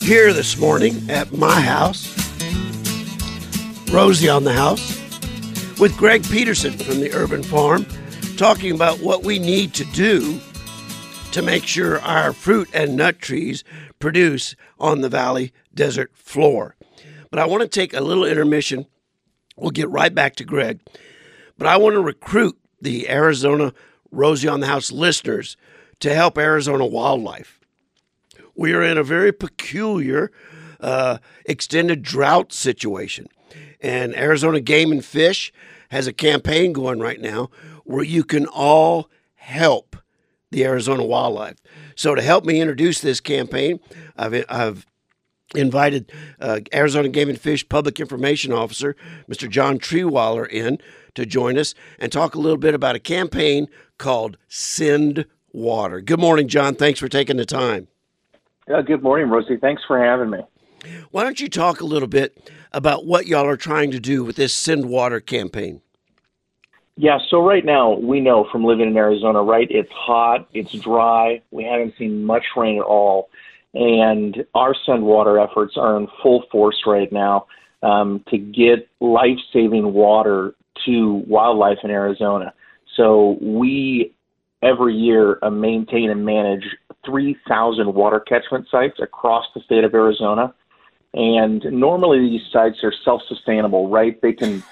here this morning at my house, Rosie on the house, with Greg Peterson from the Urban Farm, talking about what we need to do to make sure our fruit and nut trees produce on the valley desert floor. But I want to take a little intermission. We'll get right back to Greg. But I want to recruit the Arizona Rosie on the House listeners to help Arizona wildlife. We are in a very peculiar extended drought situation. And Arizona Game and Fish has a campaign going right now where you can all help the Arizona wildlife. So to help me introduce this campaign, I've invited Arizona Game and Fish Public Information Officer, Mr. John Treewaller, in to join us and talk a little bit about a campaign called Send Water. Good morning, John. Thanks for taking the time. Good morning, Rosie. Thanks for having me. Why don't you talk a little bit about what y'all are trying to do with this Send Water campaign? Yeah, so right now, we know from living in Arizona, right, it's hot, it's dry, we haven't seen much rain at all, and our Send Water efforts are in full force right now to get life-saving water to wildlife in Arizona. So we, every year, maintain and manage 3,000 water catchment sites across the state of Arizona. And normally these sites are self-sustainable, right? They can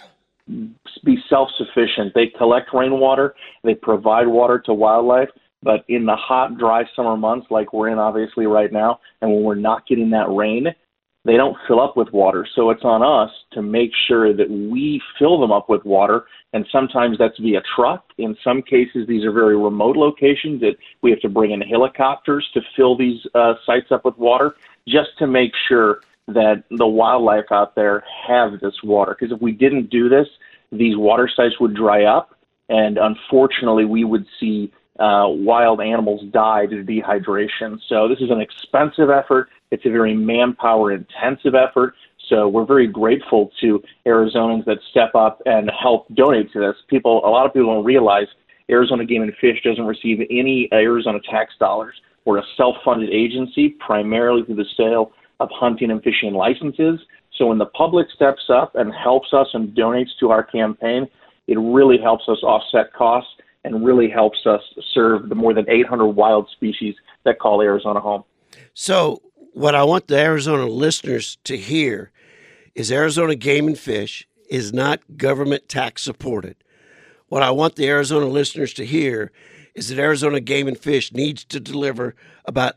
be self-sufficient. They collect rainwater, they provide water to wildlife, but in the hot, dry summer months like we're in obviously right now, and when we're not getting that rain, they don't fill up with water. So it's on us to make sure that we fill them up with water, and sometimes that's via truck. In some cases, these are very remote locations that we have to bring in helicopters to fill these sites up with water, just to make sure that the wildlife out there have this water. Because if we didn't do this, these water sites would dry up, and unfortunately, we would see wild animals die due to dehydration. So this is an expensive effort. It's a very manpower-intensive effort. So we're very grateful to Arizonans that step up and help donate to this. A lot of people don't realize Arizona Game and Fish doesn't receive any Arizona tax dollars. We're a self-funded agency, primarily through the sale of hunting and fishing licenses. So when the public steps up and helps us and donates to our campaign, it really helps us offset costs and really helps us serve the more than 800 wild species that call Arizona home. So what I want the Arizona listeners to hear is Arizona Game and Fish is not government tax supported. What I want the Arizona listeners to hear is that Arizona Game and Fish needs to deliver about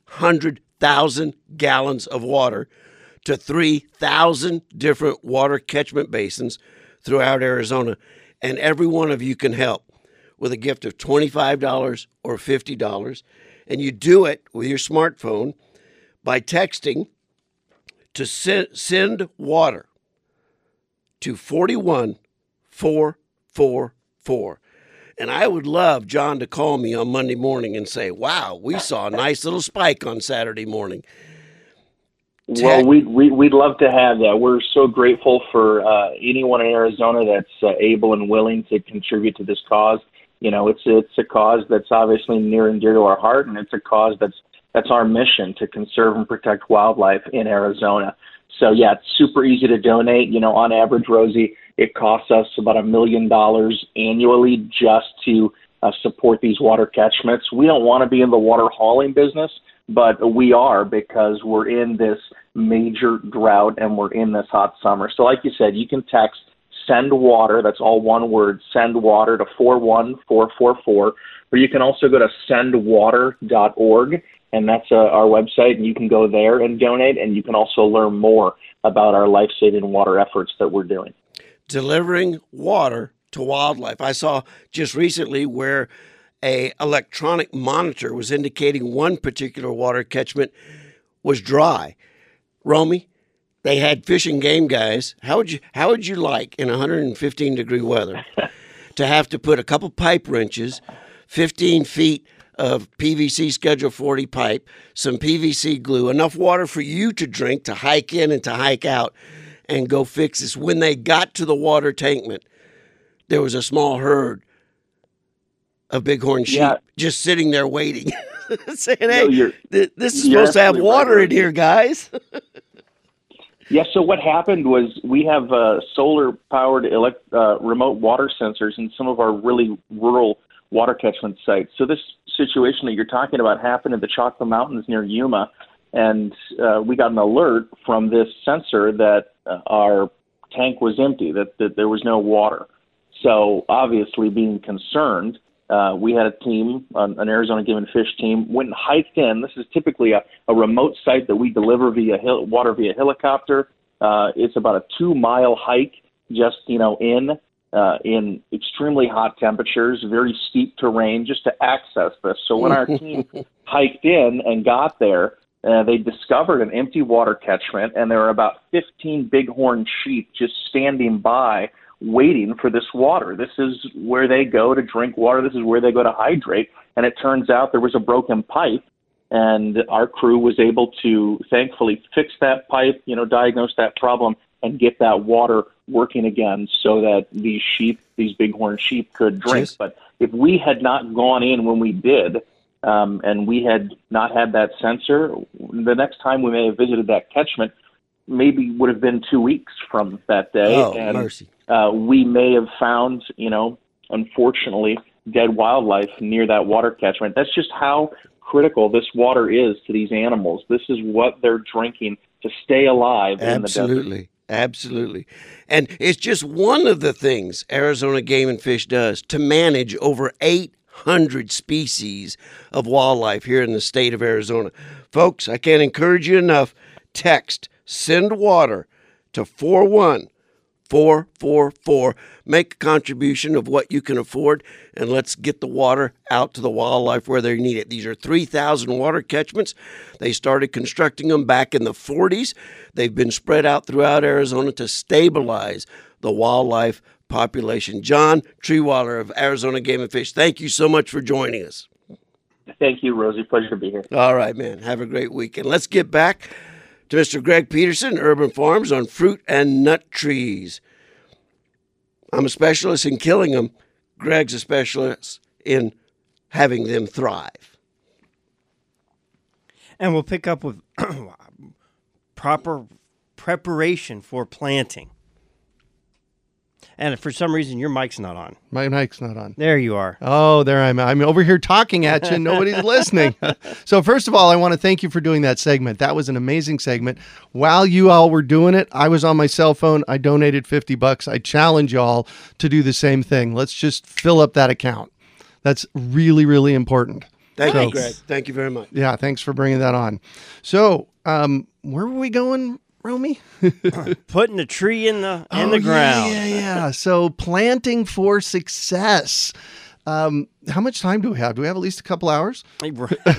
800,000 gallons of water to 3,000 different water catchment basins throughout Arizona. And every one of you can help with a gift of $25 or $50. And you do it with your smartphone by texting to send water to 41444. And I would love John to call me on Monday morning and say, wow, we saw a nice little spike on Saturday morning. Well, we'd love to have that. We're so grateful for anyone in Arizona that's able and willing to contribute to this cause. You know, it's a cause that's obviously near and dear to our heart, and it's a cause that's our mission to conserve and protect wildlife in Arizona. So, yeah, it's super easy to donate. You know, on average, Rosie, it costs us about $1 million annually just to support these water catchments. We don't want to be in the water hauling business, but we are because we're in this major drought and we're in this hot summer. So like you said, you can text Send Water, that's all one word, Send Water to 41444, or you can also go to sendwater.org, and that's our website, and you can go there and donate, and you can also learn more about our life-saving water efforts that we're doing. Delivering water to wildlife. I saw just recently where a electronic monitor was indicating one particular water catchment was dry. Romy, they had Fish and Game guys. How would you like in 115-degree weather to have to put a couple pipe wrenches, 15 feet of PVC Schedule 40 pipe, some PVC glue, enough water for you to drink, to hike in and to hike out, and go fix this? When they got to the water tankment, there was a small herd of bighorn sheep just sitting there waiting. saying, hey, this is supposed to have water in here, guys. Yeah, so what happened was we have solar-powered remote water sensors in some of our really rural water catchment sites. So this situation that you're talking about happened in the Choctaw Mountains near Yuma, and we got an alert from this sensor that our tank was empty, that there was no water. So obviously being concerned, we had a team, an Arizona Game and Fish team, went and hiked in. This is typically a remote site that we deliver water via helicopter. It's about a 2-mile hike just, in extremely hot temperatures, very steep terrain, just to access this. So when our team hiked in and got there, they discovered an empty water catchment, and there were about 15 bighorn sheep just standing by waiting for this water. This is where they go to drink water. This is where they go to hydrate. And it turns out there was a broken pipe, and our crew was able to thankfully fix that pipe, diagnose that problem, and get that water working again so that these bighorn sheep could drink. Jeez. But if we had not gone in when we did, and we had not had that sensor, the next time we may have visited that catchment maybe would have been 2 weeks from that day. Oh, and mercy. We may have found, unfortunately, dead wildlife near that water catchment. That's just how critical this water is to these animals. This is what they're drinking to stay alive in the desert. Absolutely. And it's just one of the things Arizona Game and Fish does to manage over 800 species of wildlife here in the state of Arizona. Folks, I can't encourage you enough. Text Send Water to 41444. Make a contribution of what you can afford, and let's get the water out to the wildlife where they need it. These are 3,000 water catchments. They started constructing them back in the 40s. They've been spread out throughout Arizona to stabilize the wildlife population. John Trewiler of Arizona Game and Fish, thank you so much for joining us. Thank you, Rosie. Pleasure to be here. All right, man. Have a great weekend. Let's get back to Mr. Greg Peterson, Urban Farms, on fruit and nut trees. I'm a specialist in killing them. Greg's a specialist in having them thrive. And we'll pick up with proper preparation for planting. And for some reason, your mic's not on. My mic's not on. There you are. Oh, there I'm over here talking at you and nobody's listening. So first of all, I want to thank you for doing that segment. That was an amazing segment. While you all were doing it, I was on my cell phone. I donated $50. I challenge y'all to do the same thing. Let's just fill up that account. That's really, really important. Thank you, Greg. Thank you very much. Yeah, thanks for bringing that on. So where were we going, Romy? Putting the tree in the ground. Yeah. So planting for success. How much time do we have? Do we have at least a couple hours? So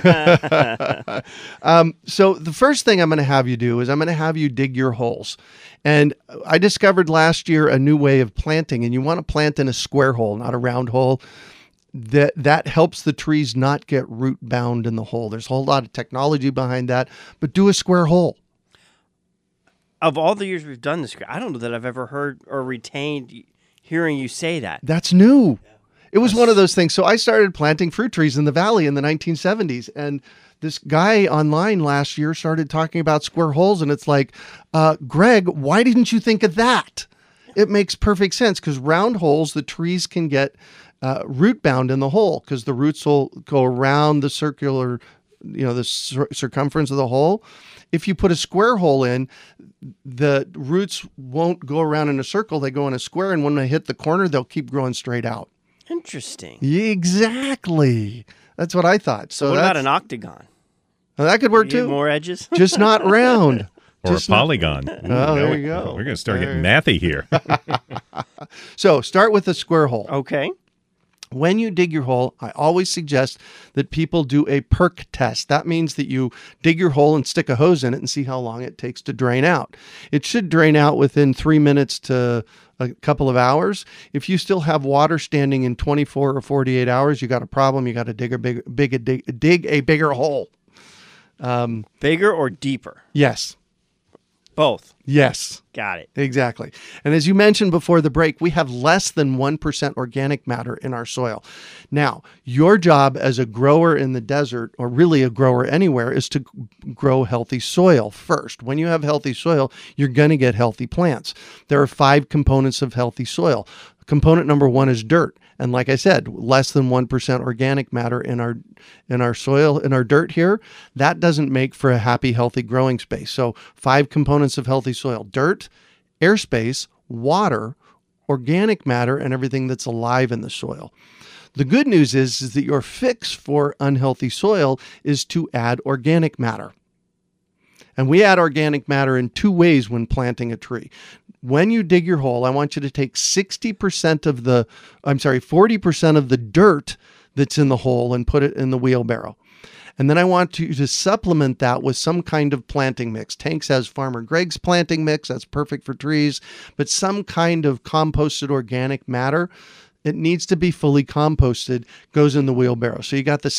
the first thing I'm going to have you do is I'm going to have you dig your holes. And I discovered last year a new way of planting, and you want to plant in a square hole, not a round hole. That helps the trees not get root bound in the hole. There's a whole lot of technology behind that, but do a square hole. Of all the years we've done this, I don't know that I've ever heard or retained hearing you say that. That's new. It was one of those things. So I started planting fruit trees in the valley in the 1970s. And this guy online last year started talking about square holes. And it's like, Greg, why didn't you think of that? It makes perfect sense because round holes, the trees can get root bound in the hole because the roots will go around the circular, the circumference of the hole. If you put a square hole in, the roots won't go around in a circle. They go in a square, and when they hit the corner, they'll keep growing straight out. Interesting. Exactly. That's what I thought. So what about an octagon? Well, that could work too. More edges? Just not round. Or a polygon. Oh, there you go. We're going to start getting mathy here. So start with a square hole. Okay. When you dig your hole, I always suggest that people do a perk test. That means that you dig your hole and stick a hose in it and see how long it takes to drain out. It should drain out within 3 minutes to a couple of hours. If you still have water standing in 24 or 48 hours, you got a problem. You got to dig a bigger hole. Bigger or deeper? Yes. Both. Yes. Got it. Exactly. And as you mentioned before the break, we have less than 1% organic matter in our soil. Now, your job as a grower in the desert, or really a grower anywhere, is to grow healthy soil first. When you have healthy soil, you're going to get healthy plants. There are 5 components of healthy soil. Component number 1 is dirt. And like I said, less than 1% organic matter in our soil, in our dirt here. That doesn't make for a happy, healthy growing space. So 5 components of healthy soil: dirt, airspace, water, organic matter, and everything that's alive in the soil. The good news is that your fix for unhealthy soil is to add organic matter. And we add organic matter in 2 ways when planting a tree. When you dig your hole, I want you to take 40% of the dirt that's in the hole and put it in the wheelbarrow. And then I want you to supplement that with some kind of planting mix. Tanks has Farmer Greg's planting mix. That's perfect for trees. But some kind of composted organic matter, it needs to be fully composted, goes in the wheelbarrow. So you got the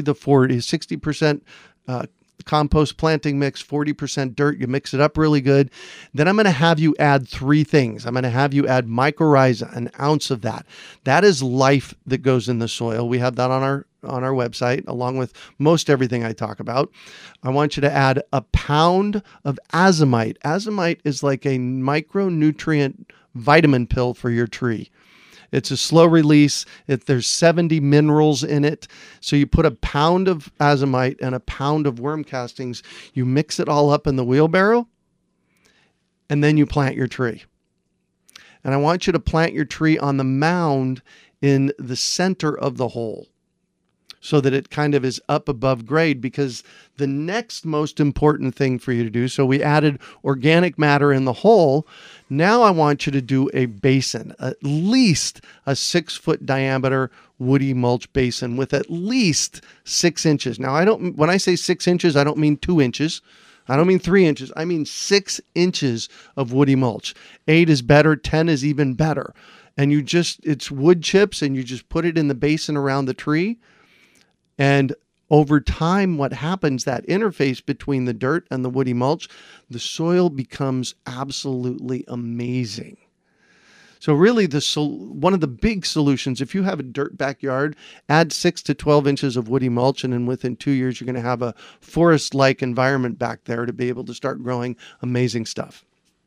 60% compost planting mix, 40% dirt. You mix it up really good. Then I'm going to have you add 3 things. I'm going to have you add mycorrhiza, an ounce of that. That is life that goes in the soil. We have that on our website, along with most everything I talk about. I want you to add a pound of azomite. Azomite is like a micronutrient vitamin pill for your tree. It's a slow release. There's 70 minerals in it. So you put a pound of azomite and a pound of worm castings. You mix it all up in the wheelbarrow, and then you plant your tree. And I want you to plant your tree on the mound in the center of the hole, so that it kind of is up above grade, because the next most important thing for you to do, so we added organic matter in the hole. Now I want you to do a basin, at least a 6-foot diameter woody mulch basin with at least 6 inches. Now when I say 6 inches, I don't mean 2 inches. I don't mean 3 inches. I mean 6 inches of woody mulch. 8 is better. 10 is even better. And it's wood chips, and you just put it in the basin around the tree. And over time, what happens, that interface between the dirt and the woody mulch, the soil becomes absolutely amazing. So really, one of the big solutions, if you have a dirt backyard, add 6 to 12 inches of woody mulch, and then within 2 years, you're going to have a forest-like environment back there to be able to start growing amazing stuff.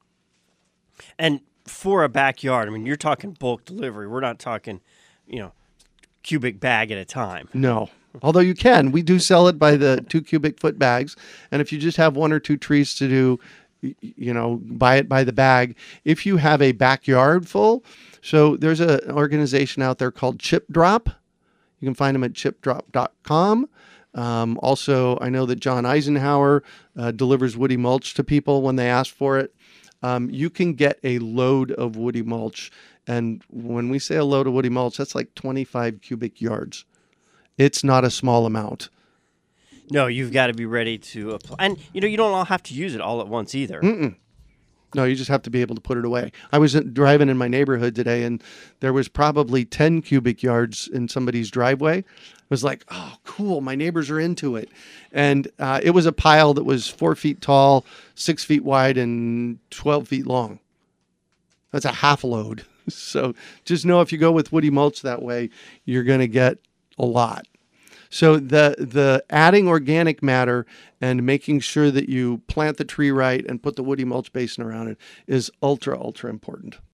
And for a backyard, I mean, you're talking bulk delivery. We're not talking, cubic bag at a time. No. Although you can. We do sell it by the 2 cubic foot bags. And if you just have 1 or 2 trees to do, buy it by the bag. If you have a backyard full, so there's an organization out there called Chip Drop. You can find them at chipdrop.com. Also, I know that John Eisenhower delivers woody mulch to people when they ask for it. You can get a load of woody mulch. And when we say a load of woody mulch, that's like 25 cubic yards. It's not a small amount. No, you've got to be ready to apply. And, you don't all have to use it all at once either. Mm-mm. No, you just have to be able to put it away. I was driving in my neighborhood today, and there was probably 10 cubic yards in somebody's driveway. It was like, oh, cool, my neighbors are into it. And it was a pile that was 4 feet tall, 6 feet wide, and 12 feet long. That's a half load. So just know if you go with woody mulch that way, you're going to get a lot. So the adding organic matter and making sure that you plant the tree right and put the woody mulch basin around it is ultra, ultra important.